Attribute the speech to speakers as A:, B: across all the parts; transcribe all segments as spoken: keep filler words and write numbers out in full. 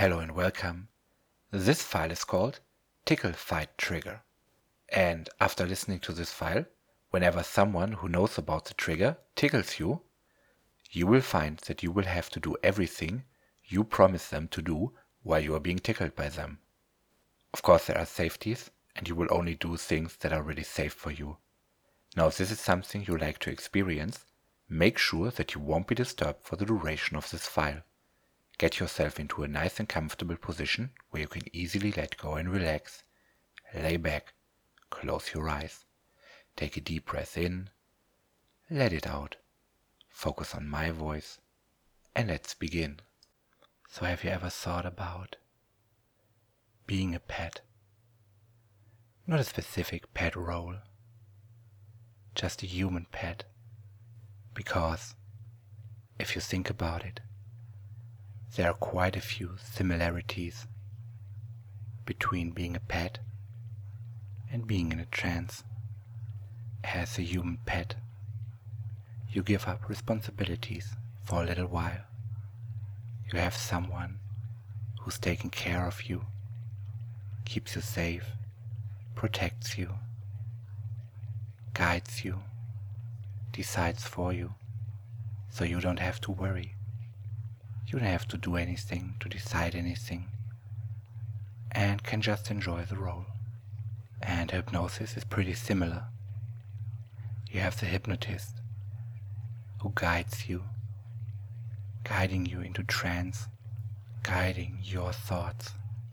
A: Hello and welcome. This file is called Tickle Fight Trigger. And after listening to this file, whenever someone who knows about the trigger tickles you, you will find that you will have to do everything you promise them to do while you are being tickled by them. Of course, there are safeties, and you will only do things that are really safe for you. Now, if this is something you like to experience, make sure that you won't be disturbed for the duration of this file. Get yourself into a nice and comfortable position where you can easily let go and relax. Lay back, close your eyes, take a deep breath in, let it out, focus on my voice, and let's begin. So have you ever thought about being a pet? Not a specific pet role, just a human pet. Because if you think about it, there are quite a few similarities between being a pet and being in a trance. As a human pet, you give up responsibilities for a little while. You have someone who's taking care of you, keeps you safe, protects you, guides you, decides for you, so you don't have to worry. You don't have to do anything, to decide anything, and can just enjoy the role. And hypnosis is pretty similar. You have the hypnotist who guides you, guiding you into trance, guiding your thoughts,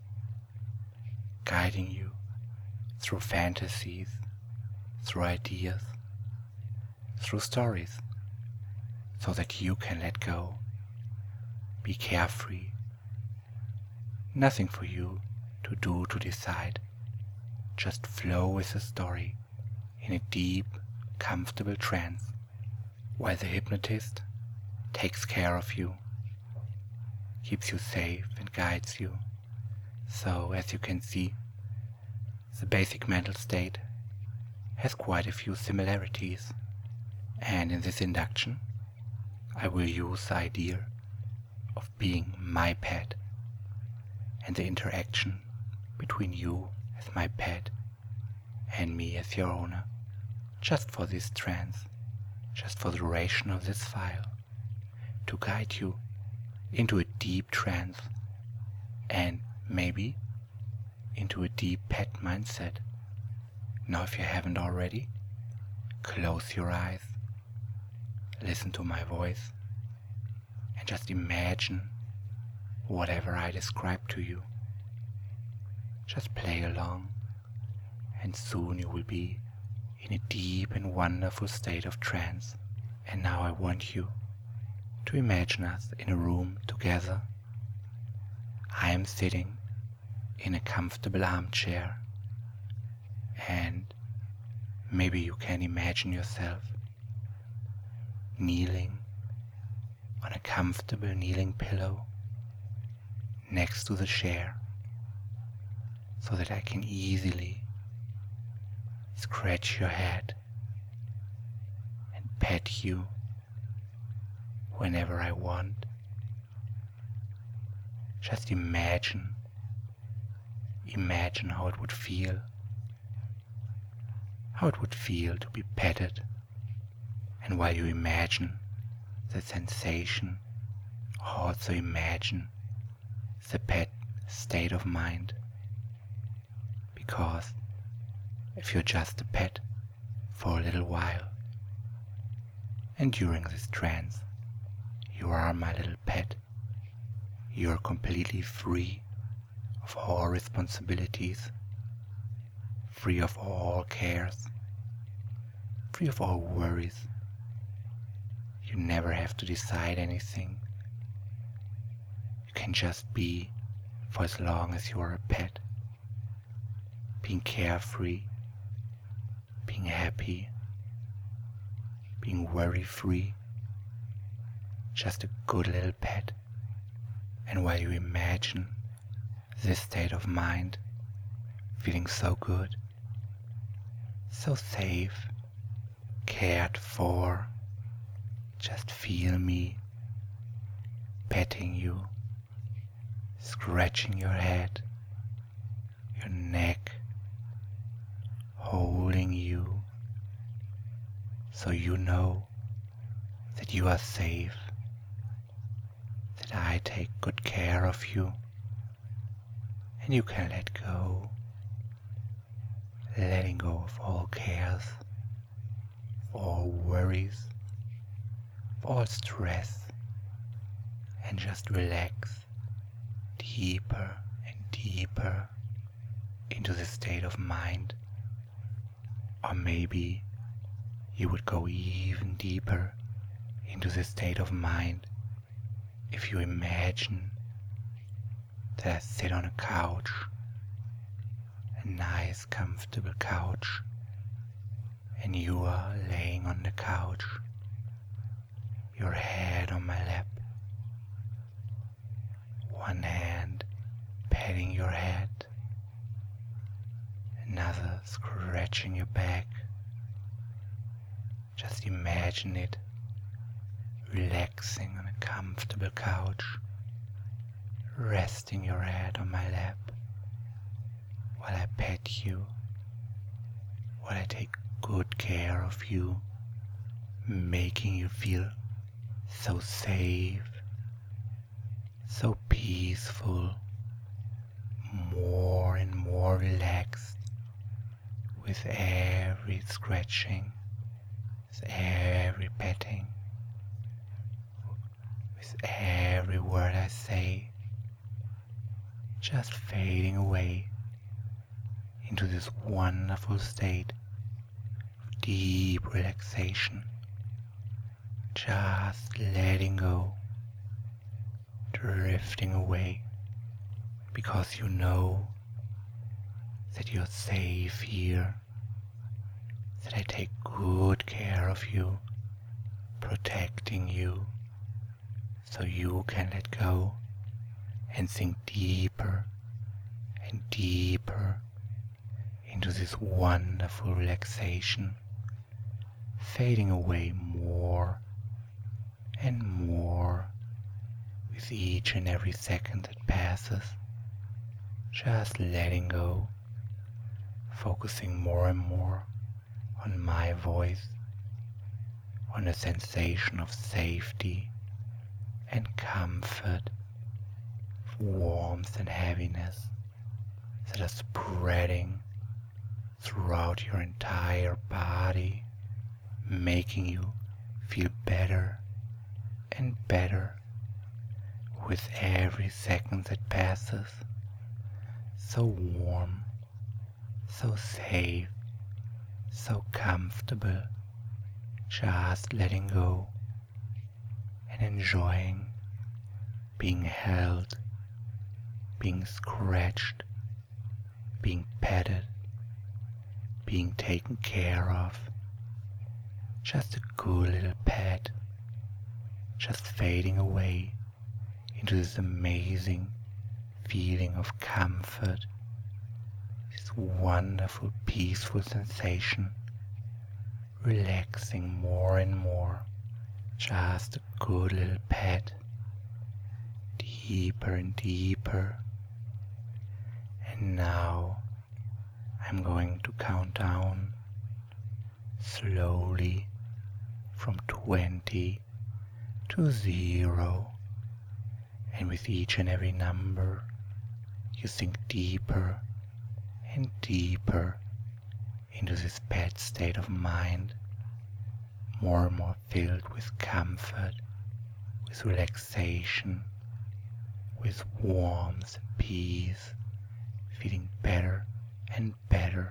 A: guiding you through fantasies, through ideas, through stories, so that you can let go. Be carefree. Nothing for you to do, to decide. Just flow with the story in a deep, comfortable trance, while the hypnotist takes care of you, keeps you safe and guides you. So, as you can see, the basic mental state has quite a few similarities. And in this induction, I will use the idea of being my pet and the interaction between you as my pet and me as your owner, just for this trance, just for the duration of this file, to guide you into a deep trance and maybe into a deep pet mindset. Now, if you haven't already, close your eyes, listen to my voice, and just imagine whatever I describe to you. Just play along, and soon you will be in a deep and wonderful state of trance. And now I want you to imagine us in a room together. I am sitting in a comfortable armchair, and maybe you can imagine yourself kneeling on a comfortable kneeling pillow next to the chair, so that I can easily scratch your head and pet you whenever I want. Just imagine, imagine how it would feel, how it would feel to be petted. And while you imagine the sensation, also imagine the pet state of mind. Because if you're just a pet for a little while, and during this trance you are my little pet, you are completely free of all responsibilities, free of all cares, free of all worries. You never have to decide anything. You can just be for as long as you are a pet, being carefree, being happy, being worry-free, just a good little pet. And while you imagine this state of mind, feeling so good, so safe, cared for, just feel me petting you, scratching your head, your neck, holding you, so you know that you are safe, that I take good care of you, and you can let go, letting go of all cares, of all worries, of all stress, and just relax deeper and deeper into the state of mind. Or maybe you would go even deeper into the state of mind if you imagine that I sit on a couch, a nice comfortable couch, and you are laying on the couch, your head on my lap, one hand patting your head, another scratching your back. Just imagine it, relaxing on a comfortable couch, resting your head on my lap while I pet you, while I take good care of you, making you feel so safe, so peaceful, more and more relaxed with every scratching, with every petting, with every word I say, just fading away into this wonderful state of deep relaxation, just letting go, drifting away, because you know that you're safe here, that I take good care of you, protecting you, so you can let go and sink deeper and deeper into this wonderful relaxation, fading away more and more with each and every second that passes, just letting go, focusing more and more on my voice, on a sensation of safety and comfort, warmth and heaviness that are spreading throughout your entire body, making you feel better and better with every second that passes. So warm, so safe, so comfortable, just letting go and enjoying being held, being scratched, being petted, being taken care of. Just a good little pet, just fading away into this amazing feeling of comfort, this wonderful peaceful sensation, relaxing more and more. Just a good little pet, deeper and deeper. And now I'm going to count down slowly from twenty to zero, and with each and every number you sink deeper and deeper into this pet state of mind, more and more filled with comfort, with relaxation, with warmth and peace, feeling better and better.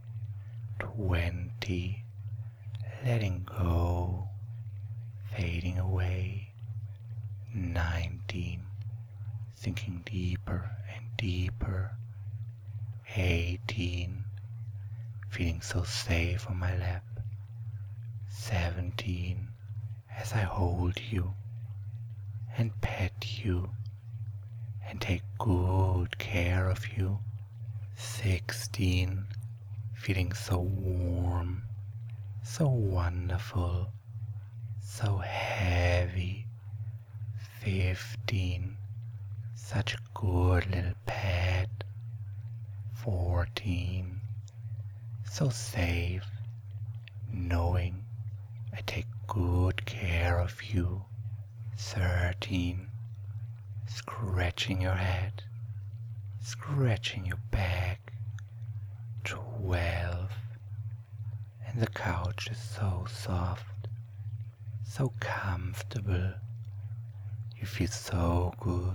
A: Twenty, letting go, fading away. Nineteen, sinking deeper and deeper. Eighteen, feeling so safe on my lap. Seventeen, as I hold you and pet you and take good care of you. Sixteen, feeling so warm, so wonderful, so heavy. Fifteen, Such a good little pet. Fourteen. So safe, knowing I take good care of you. Thirteen. Scratching your head, scratching your back. Twelve. And the couch is so soft, so comfortable. You feel so good.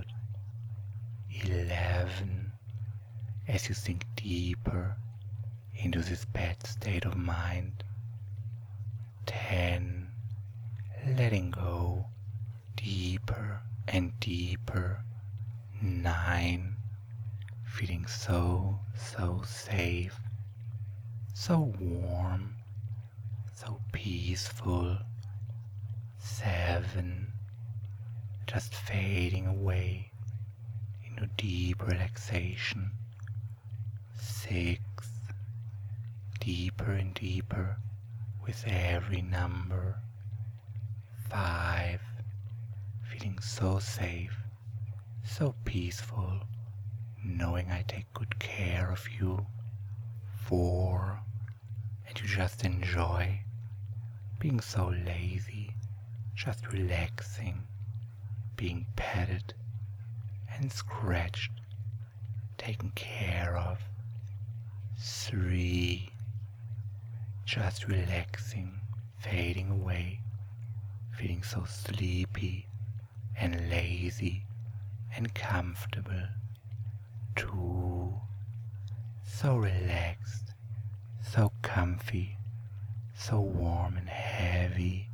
A: Eleven. As you sink deeper into this pet state of mind. Ten. Letting go deeper and deeper. Nine. Feeling so, so safe, so warm, so peaceful. Seven. Just fading away into deep relaxation. Six. Deeper and deeper with every number. Five. Feeling so safe, so peaceful, knowing I take good care of you. Four. And you just enjoy being so lazy, just relaxing, being petted and scratched, taken care of. Three. Just relaxing, fading away, feeling so sleepy and lazy and comfortable. Two. So relaxed, so comfy, so warm and heavy.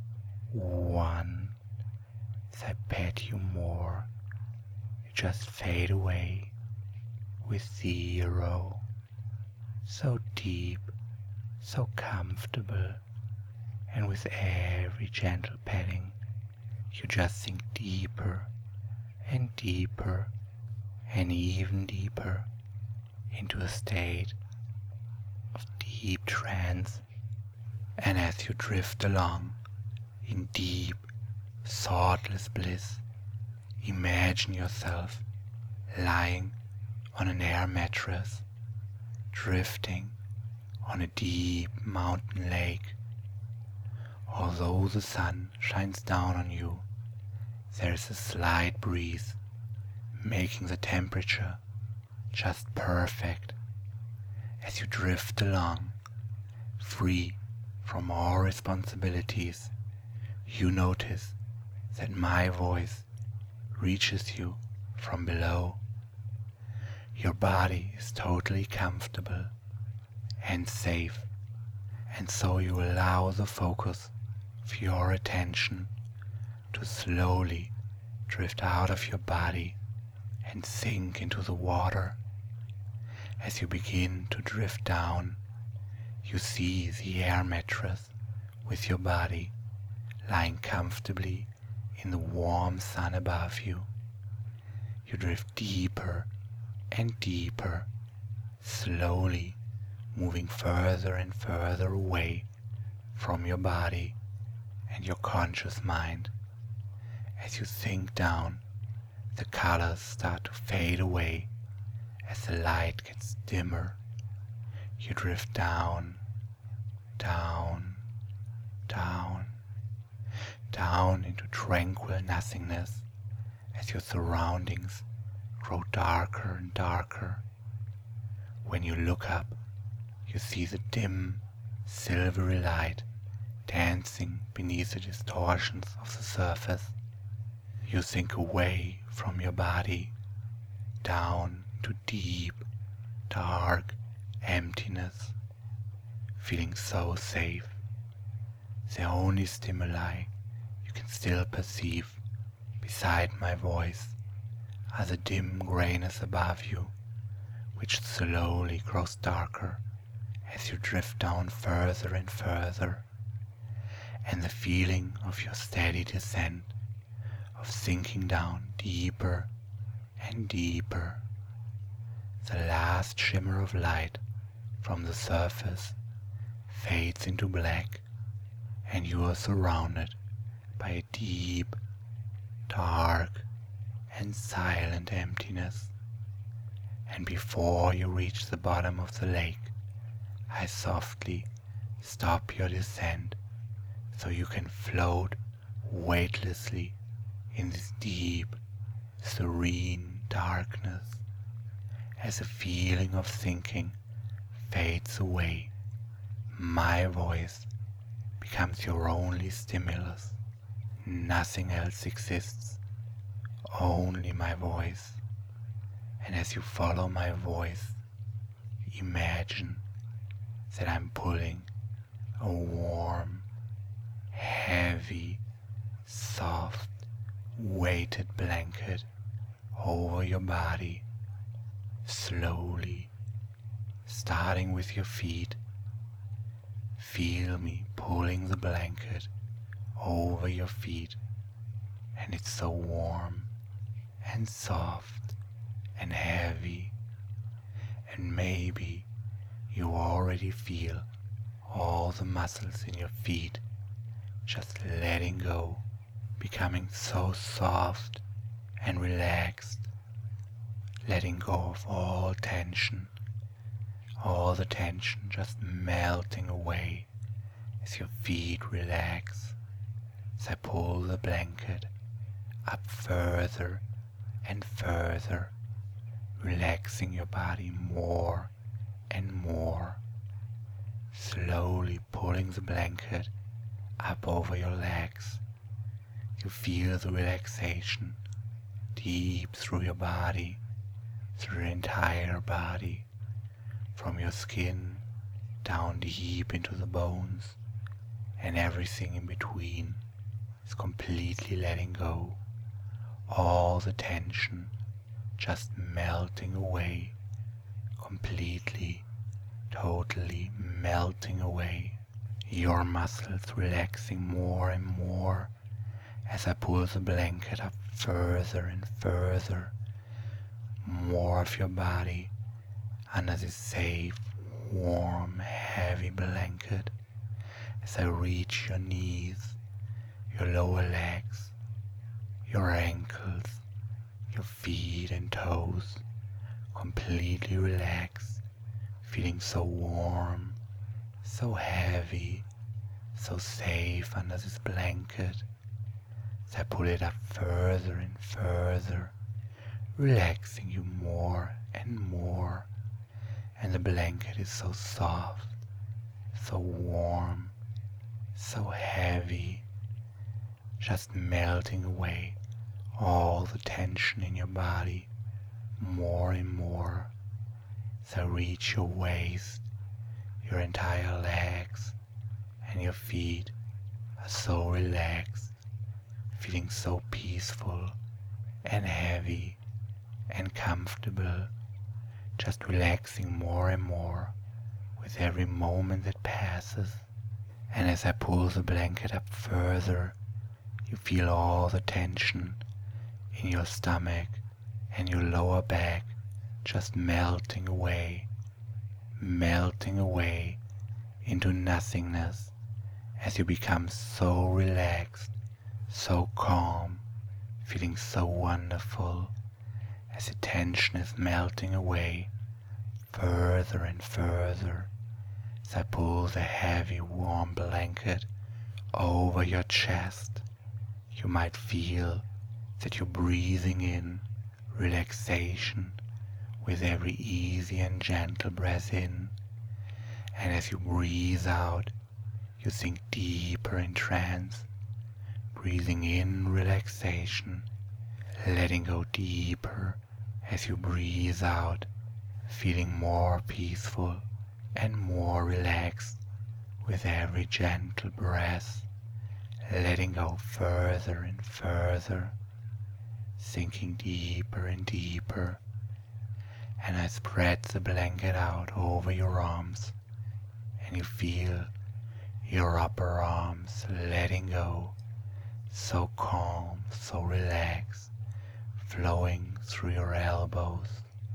A: One. As I pet you more, you just fade away with zero. So deep, so comfortable, and with every gentle petting, you just sink deeper and deeper and even deeper into a state of deep trance. And as you drift along in deep, thoughtless bliss, imagine yourself lying on an air mattress, drifting on a deep mountain lake. Although the sun shines down on you, there is a slight breeze, making the temperature just perfect. As you drift along, free from all responsibilities, you notice that my voice reaches you from below. Your body is totally comfortable and safe, and so you allow the focus of your attention to slowly drift out of your body and sink into the water. As you begin to drift down, you see the air mattress with your body lying comfortably in the warm sun above you. You drift deeper and deeper, slowly moving further and further away from your body and your conscious mind. As you sink down, the colors start to fade away as the light gets dimmer. You drift down, down, down, down into tranquil nothingness as your surroundings grow darker and darker. When you look up, you see the dim, silvery light dancing beneath the distortions of the surface. You sink away from your body, down to deep, dark emptiness, feeling so safe. The only stimuli you can still perceive beside my voice are the dim grayness above you, which slowly grows darker as you drift down further and further, and the feeling of your steady descent, of sinking down deeper and deeper. The last shimmer of light from the surface fades into black, and you are surrounded by a deep, dark, and silent emptiness. And before you reach the bottom of the lake, I softly stop your descent so you can float weightlessly in this deep, serene darkness. As a feeling of sinking fades away, my voice becomes your only stimulus. Nothing else exists, only my voice. And as you follow my voice, imagine that I'm pulling a warm, heavy, soft, weighted blanket over your body, slowly, starting with your feet. Feel me pulling the blanket over your feet, and it's so warm and soft and heavy, and maybe you already feel all the muscles in your feet just letting go, becoming so soft and relaxed, letting go of all tension, all the tension just melting away as your feet relax. As I pull the blanket up further and further, relaxing your body more and more, slowly pulling the blanket up over your legs. You feel the relaxation deep through your body, through your entire body, from your skin down deep into the bones, and everything in between is completely letting go. All the tension just melting away, completely, totally melting away. Your muscles relaxing more and more as I pull the blanket up further and further. More of your body under this safe, warm, heavy blanket as I reach your knees, your lower legs, your ankles, your feet and toes, completely relaxed, feeling so warm, so heavy, so safe under this blanket. As I pull it up further and further, relaxing you more and more, and the blanket is so soft, so warm, so heavy, just melting away all the tension in your body more and more. As I reach your waist, your entire legs and your feet are so relaxed, feeling so peaceful and heavy and comfortable, just relaxing more and more with every moment that passes. And as I pull the blanket up further, you feel all the tension in your stomach and your lower back just melting away, melting away into nothingness as you become so relaxed, so calm, feeling so wonderful as the tension is melting away further and further. As I pull the heavy warm blanket over your chest, you might feel that you're breathing in relaxation with every easy and gentle breath in, and as you breathe out, you sink deeper in trance, breathing in relaxation, letting go deeper as you breathe out, feeling more peaceful and more relaxed with every gentle breath, letting go further and further, sinking deeper and deeper. And I spread the blanket out over your arms, and you feel your upper arms letting go, so calm, so relaxed, flowing through your elbows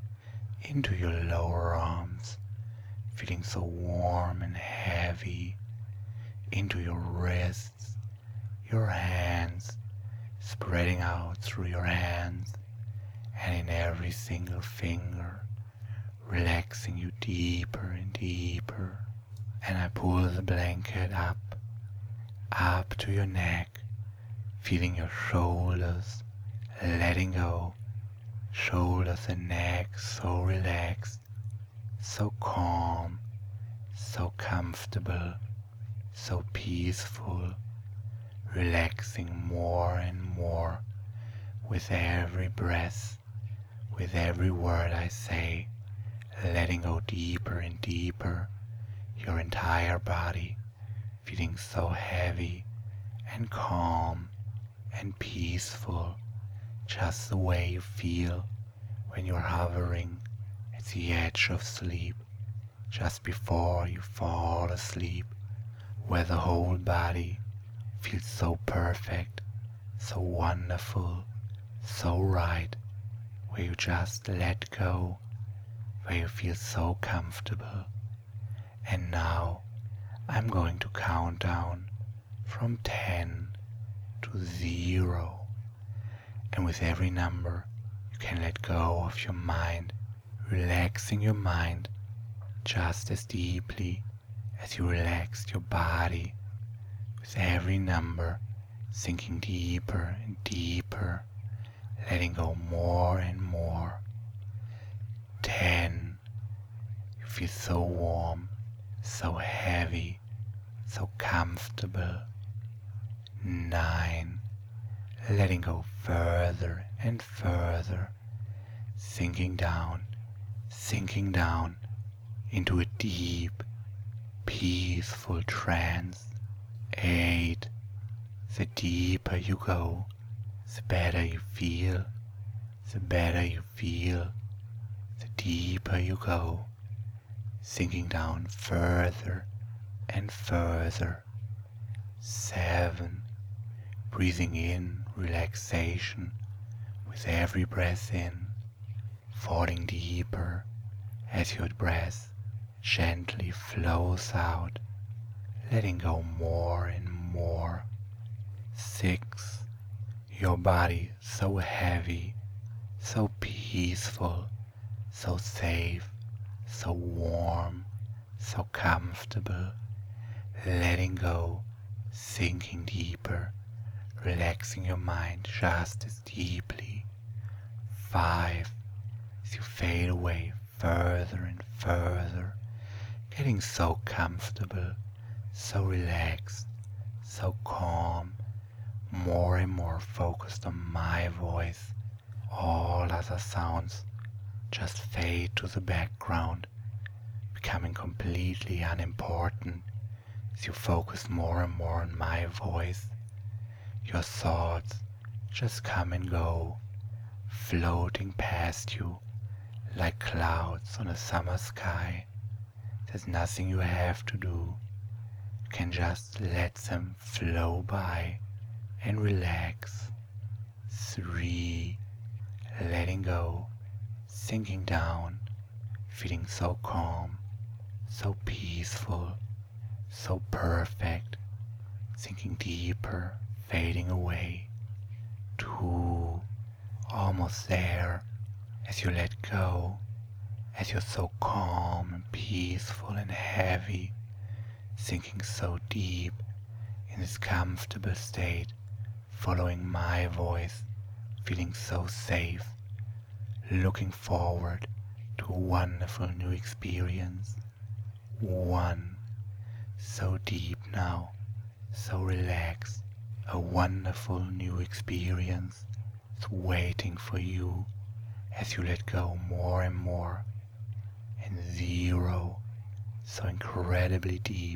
A: into your lower arms, feeling so warm and heavy, into your wrists, your hands, spreading out through your hands, and in every single finger, relaxing you deeper and deeper. And I pull the blanket up, up to your neck, feeling your shoulders, letting go, shoulders and neck so relaxed, so calm, so comfortable, so peaceful, relaxing more and more with every breath, with every word I say, letting go deeper and deeper, your entire body feeling so heavy and calm and peaceful, just the way you feel when you're hovering at the edge of sleep, just before you fall asleep, where the whole body feels so perfect, so wonderful, so right, where you just let go, where you feel so comfortable. And now I'm going to count down from ten to zero, and with every number you can let go of your mind, relaxing your mind just as deeply as you relaxed your body, with every number sinking deeper and deeper, letting go more and more. Ten. You feel so warm, so heavy, so comfortable. Nine. Letting go further and further, sinking down, sinking down into a deep, peaceful trance. Eight. The deeper you go, the better you feel, the better you feel, the deeper you go, sinking down further and further. Seven. Breathing in relaxation with every breath in, falling deeper as your breath gently flows out, letting go more and more. Six. Your body so heavy, so peaceful, so safe, so warm, so comfortable, letting go, sinking deeper, relaxing your mind just as deeply. Five. As you fade away further and further, getting so comfortable, so relaxed, so calm, more and more focused on my voice. All other sounds just fade to the background, becoming completely unimportant as you focus more and more on my voice. Your thoughts just come and go, floating past you like clouds on a summer sky. There's nothing you have to do. You can just let them flow by and relax. Three. Letting go, sinking down, feeling so calm, so peaceful, so perfect, sinking deeper, fading away. Two. Almost there, as you let go, as you're so calm and peaceful and heavy, sinking so deep in this comfortable state, following my voice, feeling so safe, looking forward to a wonderful new experience. One. So deep now, so relaxed, a wonderful new experience is waiting for you as you let go more and more. And zero, so incredibly deep,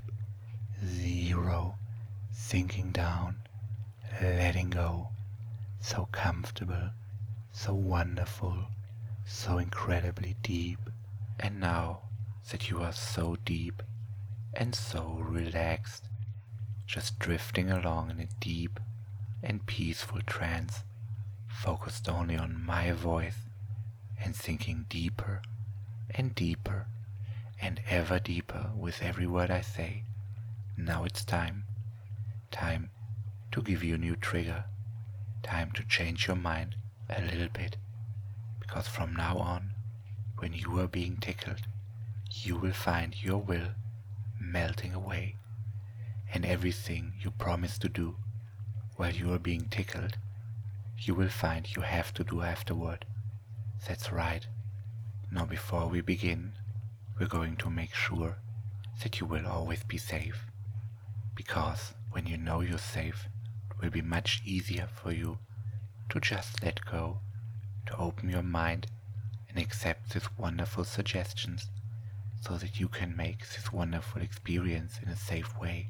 A: zero, sinking down, letting go, so comfortable, so wonderful, so incredibly deep. And now that you are so deep and so relaxed, just drifting along in a deep and peaceful trance, focused only on my voice and sinking deeper and deeper and ever deeper with every word I say. Now it's time, time to give you a new trigger, time to change your mind a little bit, because from now on, when you are being tickled, you will find your will melting away, and everything you promise to do while you are being tickled, you will find you have to do afterward. That's right. Now before we begin, we're going to make sure that you will always be safe, because when you know you're safe, it will be much easier for you to just let go, to open your mind and accept these wonderful suggestions so that you can make this wonderful experience in a safe way.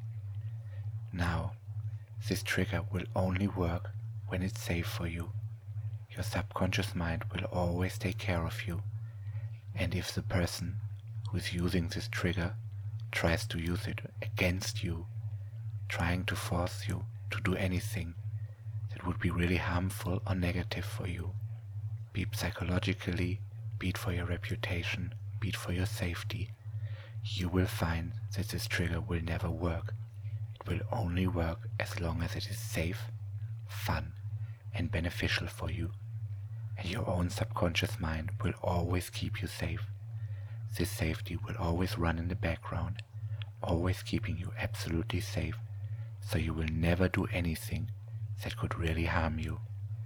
A: Now, this trigger will only work when it's safe for you. Your subconscious mind will always take care of you, and if the person who is using this trigger tries to use it against you, trying to force you to do anything that would be really harmful or negative for you, be it psychologically, be it for your reputation, be it for your safety, you will find that this trigger will never work. It will only work as long as it is safe, fun, and beneficial for you. And your own subconscious mind will always keep you safe. This safety will always run in the background, always keeping you absolutely safe, so you will never do anything that could really harm you.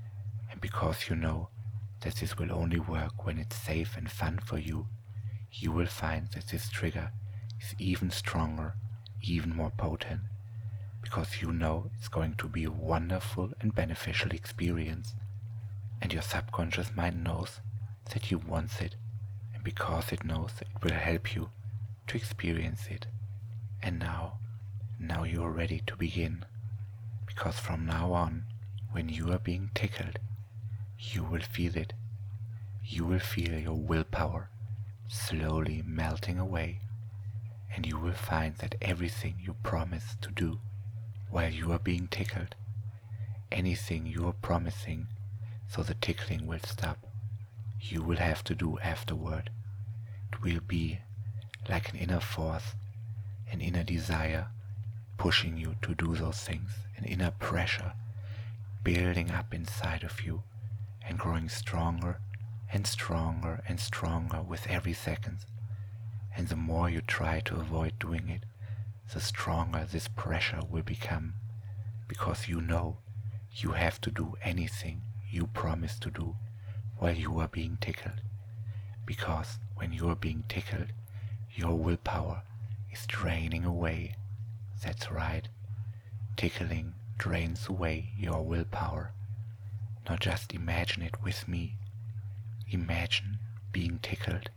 A: And because you know that this will only work when it's safe and fun for you, you will find that this trigger is even stronger, even more potent, because you know it's going to be a wonderful and beneficial experience. And your subconscious mind knows that you want it, and because it knows, it will help you to experience it. And now, now you are ready to begin, because from now on, when you are being tickled, you will feel it. You will feel your willpower slowly melting away, and you will find that everything you promised to do while you are being tickled, anything you are promising so the tickling will stop, you will have to do afterward. It will be like an inner force, an inner desire pushing you to do those things, an inner pressure building up inside of you and growing stronger and stronger and stronger with every second. And the more you try to avoid doing it, the stronger this pressure will become, because you know you have to do anything you promise to do while you are being tickled. Because when you are being tickled, your willpower is draining away. That's right. Tickling drains away your willpower. Now just imagine it with me. Imagine being tickled,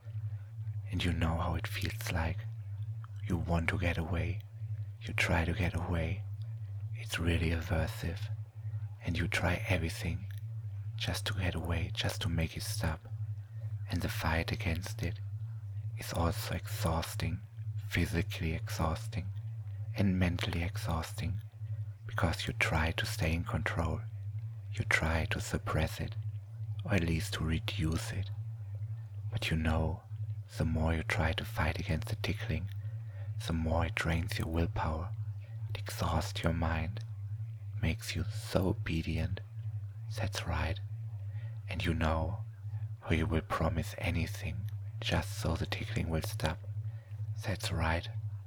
A: and you know how it feels like. You want to get away. You try to get away. It's really aversive, and you try everything just to get away, just to make it stop. And the fight against it is also exhausting, physically exhausting, and mentally exhausting, because you try to stay in control. You try to suppress it, or at least to reduce it. But you know, the more you try to fight against the tickling, the more it drains your willpower, it exhausts your mind, makes you so obedient. That's right. And you know how you will promise anything just so the tickling will stop. That's right.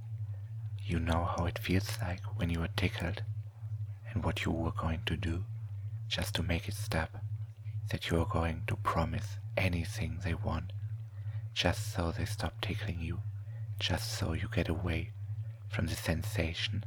A: You know how it feels like when you are tickled, and what you were going to do just to make it stop. That you are going to promise anything they want, just so they stop tickling you, just so you get away from the sensation.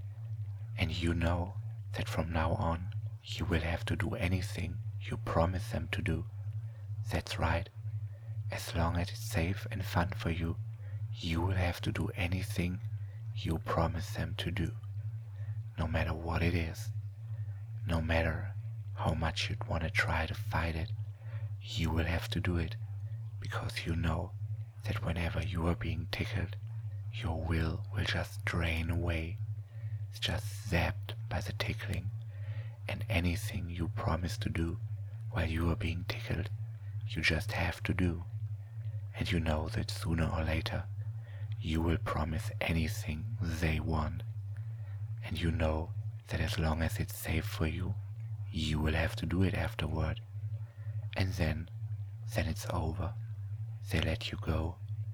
A: And you know that from now on you will have to do anything you promise them to do. That's right. As long as it's safe and fun for you, you will have to do anything you promise them to do, no matter what it is, no matter how much you'd want to try to fight it. You will have to do it, because you know that whenever you are being tickled, your will will just drain away. It's just zapped by the tickling, and anything you promise to do while you are being tickled, you just have to do. And you know that sooner or later you will promise anything they want, and you know that as long as it's safe for you, you will have to do it afterward. And then then it's over. They let you go.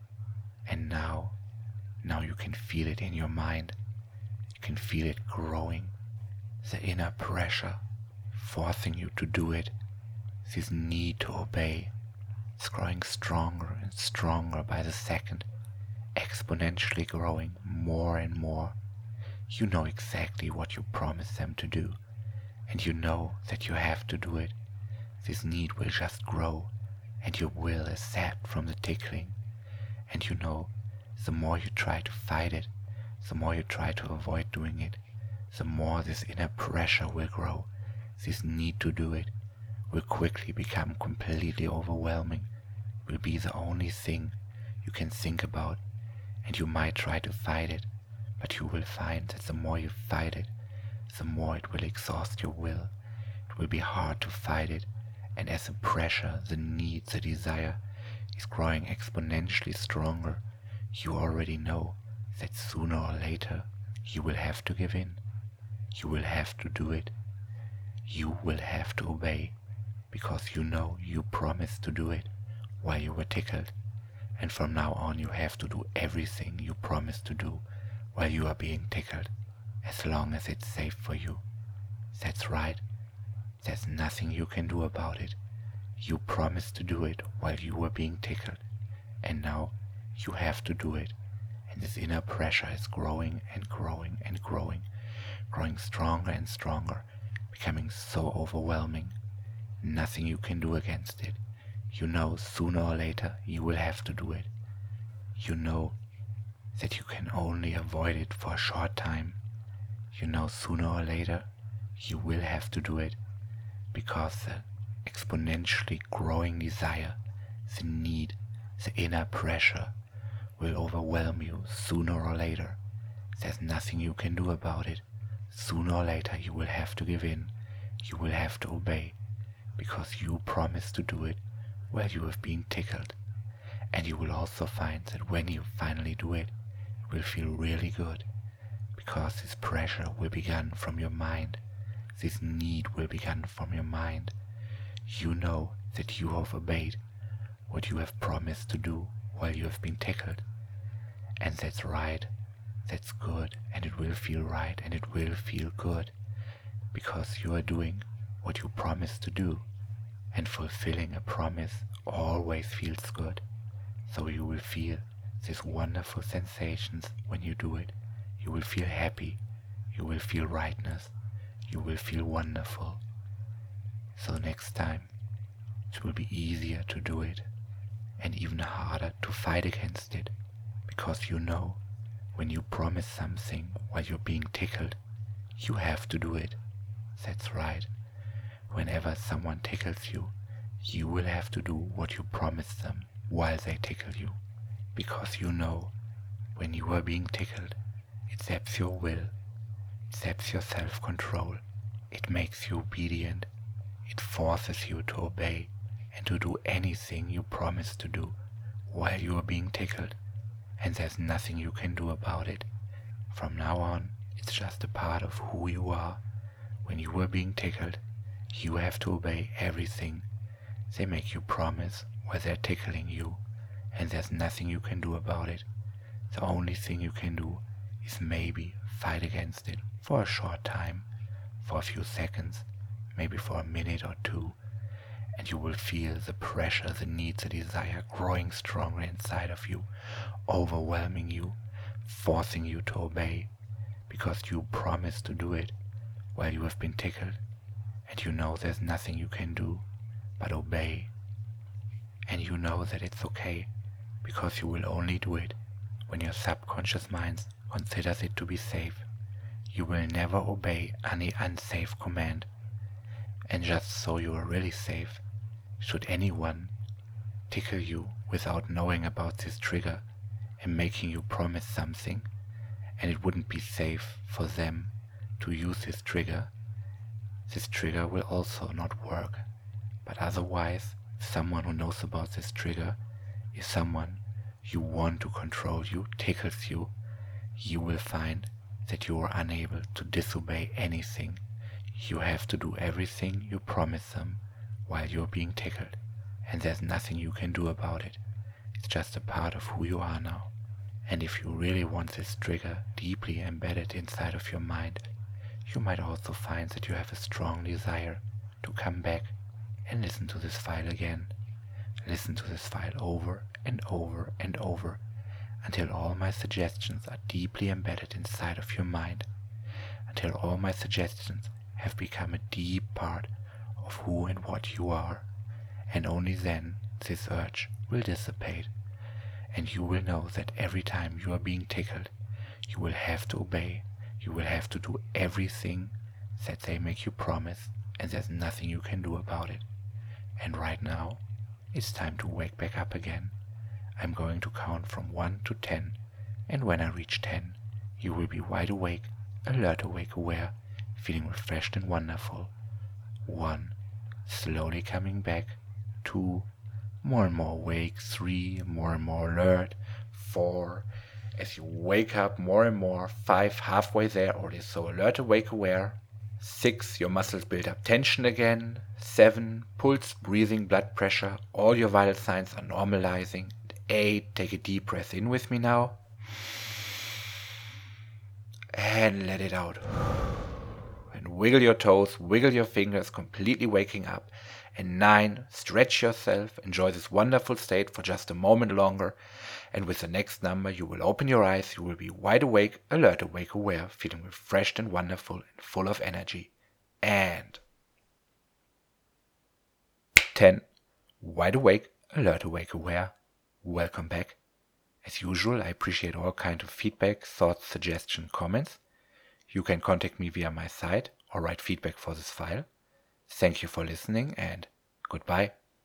A: And now, now you can feel it in your mind. You can feel it growing. The inner pressure forcing you to do it. This need to obey. It's growing stronger and stronger by the second, exponentially growing more and more. You know exactly what you promised them to do, and you know that you have to do it. This need will just grow, and your will is zapped from the tickling. And you know, the more you try to fight it, the more you try to avoid doing it, the more this inner pressure will grow. This need to do it will quickly become completely overwhelming, will be the only thing you can think about, and you might try to fight it, but you will find that the more you fight it, the more it will exhaust your will. It will be hard to fight it, and as the pressure, the need, the desire is growing exponentially stronger, you already know that sooner or later you will have to give in. You will have to do it. You will have to obey, because you know you promised to do it while you were tickled, and from now on you have to do everything you promised to do while you are being tickled, as long as it's safe for you. That's right. There's nothing you can do about it. You promised to do it while you were being tickled, and now you have to do it. And this inner pressure is growing and growing and growing, growing stronger and stronger, becoming so overwhelming. Nothing you can do against it. You know sooner or later you will have to do it. You know that you can only avoid it for a short time. You know sooner or later you will have to do it, because the exponentially growing desire, the need, the inner pressure will overwhelm you sooner or later. There's nothing you can do about it. Sooner or later you will have to give in. You will have to obey, because you promised to do it while you have been tickled. And you will also find that when you finally do it, it will feel really good, because this pressure will begin from your mind. This need will begin from your mind. You know that you have obeyed what you have promised to do while you have been tickled. And that's right, that's good, and it will feel right, and it will feel good, because you are doing what you promised to do, and fulfilling a promise always feels good. So you will feel these wonderful sensations when you do it. You will feel happy, you will feel rightness, you will feel wonderful. So next time it will be easier to do it, and even harder to fight against it, because you know when you promise something while you're being tickled, you have to do it. That's right. Whenever someone tickles you, you will have to do what you promised them while they tickle you, because you know when you are being tickled, it zaps your will, it zaps your self-control, it makes you obedient, it forces you to obey and to do anything you promised to do while you are being tickled, and there's nothing you can do about it. From now on, it's just a part of who you are. When you are being tickled, you have to obey everything they make you promise while they're tickling you, and there's nothing you can do about it. The only thing you can do is maybe fight against it for a short time, for a few seconds, maybe for a minute or two, and you will feel the pressure, the need, the desire growing stronger inside of you, overwhelming you, forcing you to obey, because you promised to do it while you have been tickled, and you know there's nothing you can do but obey. And you know that it's okay, because you will only do it when your subconscious mind considers it to be safe. You will never obey any unsafe command. And just so you are really safe, should anyone tickle you without knowing about this trigger and making you promise something, and it wouldn't be safe for them to use this trigger, this trigger will also not work. But otherwise, someone who knows about this trigger is someone you want to control you, tickles you, you will find that you are unable to disobey anything. You have to do everything you promise them while you're being tickled, and there's nothing you can do about it. It's just a part of who you are now. And if you really want this trigger deeply embedded inside of your mind, you might also find that you have a strong desire to come back and listen to this file again. Listen to this file over and over and over until all my suggestions are deeply embedded inside of your mind, until all my suggestions have become a deep part of who and what you are, and only then this urge will dissipate, and you will know that every time you are being tickled, you will have to obey, you will have to do everything that they make you promise, and there's nothing you can do about it. And right now, it's time to wake back up again. I'm going to count from one to ten, and when I reach ten, you will be wide awake, alert, awake, aware, feeling refreshed and wonderful. One, slowly coming back. Two, more and more awake. Three, more and more alert. Four, as you wake up more and more. Five, halfway there, already so alert, awake, aware. Six, your muscles build up tension again. Seven, pulse, breathing, blood pressure, all your vital signs are normalizing. Eight, take a deep breath in with me now. And let it out. And wiggle your toes, wiggle your fingers, completely waking up. And nine, stretch yourself, enjoy this wonderful state for just a moment longer. And with the next number, you will open your eyes, you will be wide awake, alert, awake, aware, feeling refreshed and wonderful and full of energy. And ten, wide awake, alert, awake, aware. Welcome back. As usual, I appreciate all kinds of feedback, thoughts, suggestions, comments. You can contact me via my site or write feedback for this file. Thank you for listening and goodbye.